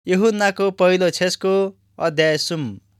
यूहन्नाको पहिलो छेसको अध्याय सुम।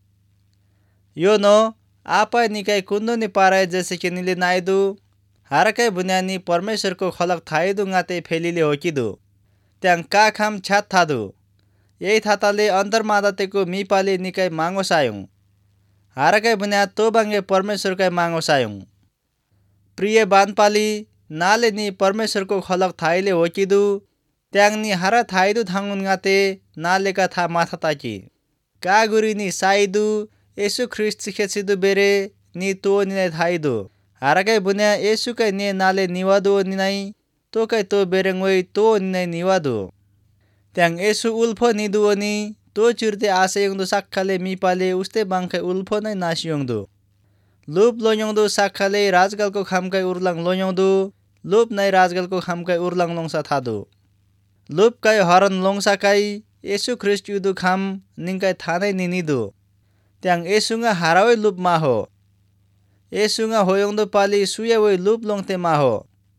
यो नो आपा निकाय कुन्दोनी पाराय जैसे निले नायदु हारकै बुन्यानी परमेश्वरको खलक थाइदु गाते फेलिले होकिदु त्याङ का खाम छ्यात थादु यही थाताले अन्तर्मादातेको मिपाले निकाय मांगो सायुङ हारकै बुन्या तो बाङ्गे परमेश्वरकै मांगो सायुङ। प्रिय बानपाली नाले नि परमेश्वरको खलक थाइले होकिदु त्याङ नि हारा थाइदु थाङ्गुन गाते नालेका था माथा ताकी का गुरी नि साइदु येशु ख्रिस्ट सिखेसिदु बेरे नि तो निनाइ थाइदु हारकै बुन्या येशुकै ने नाले निवादु निनाइ तोकै तो बेरेङोइ तो निनाइ निवादु त्याङ येशु उल्फो निदु नि तो चिर्ते आशयङदु साक्खाले मिपाले उस्ते बाङ्खै उल्फो नै नासियोङदु लुप लोयोङदु साक्खाले राजगालको खामकै उर्लाङ लोयोङदु लुप नै राजगालको खामकै उर्लाङ लोङसा थादु लुपकै हरन लोङसाकै येशु ख्रिस्ट युदु खाम निङकै थानै निनिदु त्याङ येशुङा हारावै लुप माहो येशुङा होयोङदु पाली सुयावै लुप लोङते माहो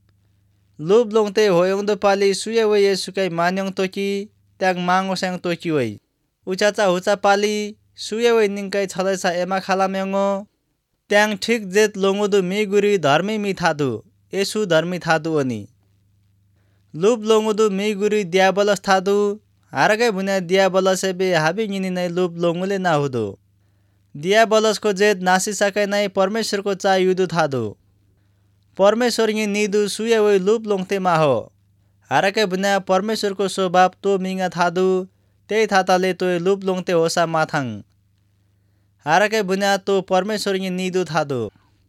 लुप लोङते होयोङदु पाली सुयावै येशुकै मान्योङ तोकी त्याङ मांगो स्याङ तोकी वै उचाचा हुचा पाली सुयावै निङकै छदैसा एमा खालाम्योङो त्याङ ठिक जेत लोङुदु मिगुरी धर्मी मि थादु येशु धर्मी थादु अनि लुप लोङुदु मिगुरी दियाबलस थादु हारकै बुन्या दियाबलसे बे हाबी निनी नै लुप लोङुले नाहुदु दियाबलसको जेत नासिसाकै नै परमेश्वरको चा युदु थादु परमेश्वर निदु सुयावै लुप लोङते माहो हारकै बुन्या परमेश्वरको स्वभाव तो मिङा थादु त्यही थाताले तो लुप लोङते होसा माथाङ हारकै बुन्या तो परमेश्वर निदु थादु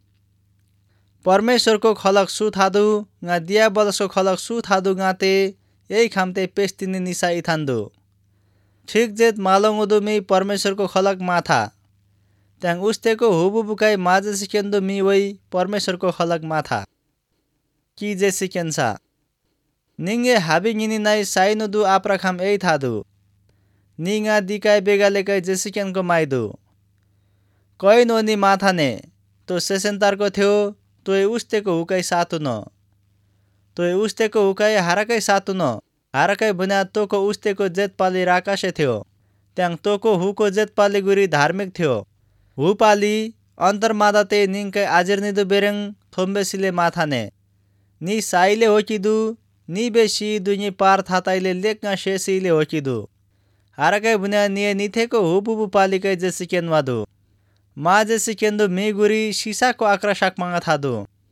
परमेश्वरको खलक सु थादु गा दियाबलसको खलक सु थादु गाते यही खामते पेस्तिनी निसा इथान्दु ठिक जेत मालङुदु मि परमेश्वरको खलक माथा त्याङ उस्तेको हुबुबुकाई माझे सिकेन्दु मि वै परमेश्वरको खलक माथा कि जे सिकेन्सा निङे हाबी निनी नै साइनुदु आपरा खाम यही थादु निङा दिकाय बेगालेकै जे सिकेनको माइदु कै नोनी माथा ने तो सेसेन्तारको थियो तोय उस्तेको हुकाई सातु न तोय उस्तेको हुकाई हारकै सातु न हारकै बुन्या तोको उस्तेको जेतपाली राकासे थियो त्याङ तोको हुको जेतपाली गुरी धार्मिक थियो हु पाली अन्तर्मादाते निङकै आजिर्निदु बेरेङ थोम्बेसिले माथा ने नि साइले होकिदु नि बेसी दुनि पार थाताइले लेक्का शेसिले होकिदु हारकै बुन्या निये निथेको हुबुबु पालिकै जे सिकेनवादु मा जे सिकेन्दु मिगुरी सिसाको आक्रा साक मांगा थादु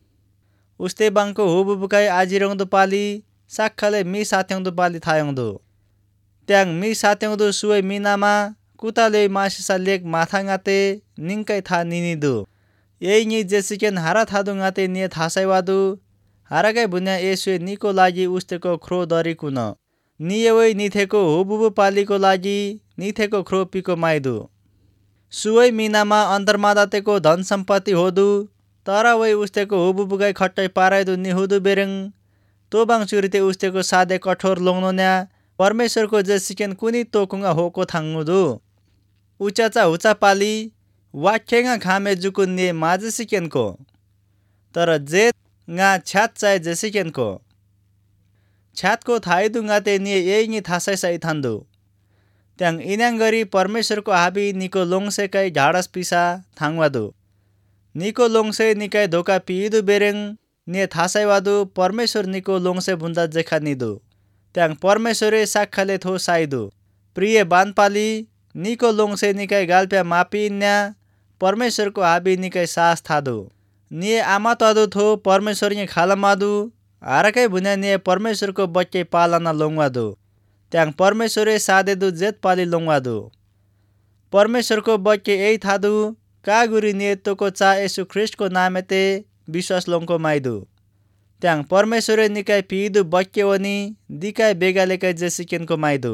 उस्ते बाङको हुबुबुकाई आजिरङदु पाली साक्खाले मि साथ्यङदु पाली थायङदु त्याङ मि साथ्यङदु सुवै मिनामा कुताले मासिसा लेक माथा गाते निङकै था निनिदु यही नि जे सिकेन हारा थादु गाते निये थासैवादु हारकै बुन्या येशुए निको लागि उस्तेको ख्रो दरिकुन निये निथेको हुबुबु पालीको लागि निथेको ख्रो पिको माइदु सुवै मिनामा अन्तर्मादातेको धन सम्पत्ति होदु तर वै उस्तेको हुबुबुगाई खट्टै पाराइदु निहुदु बेरेङ तोबाङ चुरिते उस्तेको सादे कठोर लोङ्नोन्या परमेश्वरको जे सिकेन कुनी तोकुङा होको थाङ्गुदु उचाचा हुचा पाली वाक्यङा खामे जुकुन ने माझे सिकेनको तर जेत गा छ्यात चाहे जे सिकेनको छ्यातको थाइदु गाते निये यही नि थासै सै थान्दु त्याङ इन्याङ गरी परमेश्वरको हाबी निको लोङसेकै झाडस पिसा थाङवादु निको लोङसे निकाय धोका पिइदु बेरेङ निये थासैवादु परमेश्वर निको लोङसे बुन्दा जेखा निदु त्याङ परमेश्वरे साक्खाले थो साइदु प्रिय बानपाली निको लोङसे निकाय गाल्प्या मापिन्या परमेश्वरको हाबी निकाय सास थादु निये आमा तदु थो परमेश्वर नि खालमादु हारकै बुन्या निये परमेश्वरको बच्चे पालना लोङवादु त्याङ परमेश्वरे सादेदु जेत पाली लोङवादु परमेश्वरको बच्चे यही थादु का गुरी निये तोको चा येशु ख्रिस्टको नामेते विश्वास लोङको माइदु त्याङ परमेश्वरे निकाय पिइदु बच्चे वनी दिकाय बेगालेकै जे सिकेनको माइदु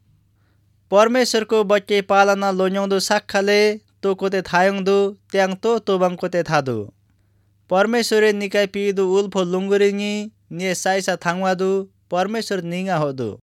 परमेश्वरको बच्चे पालना लोञौदु साक्खाले तोकोते थायङदु त्याङ तोबाङकोते थादु परमेश्वरे निकाय पिइदु उल्फो लुङ्गुरिङी निये साइसा थाङवादु परमेश्वर निङा होदु।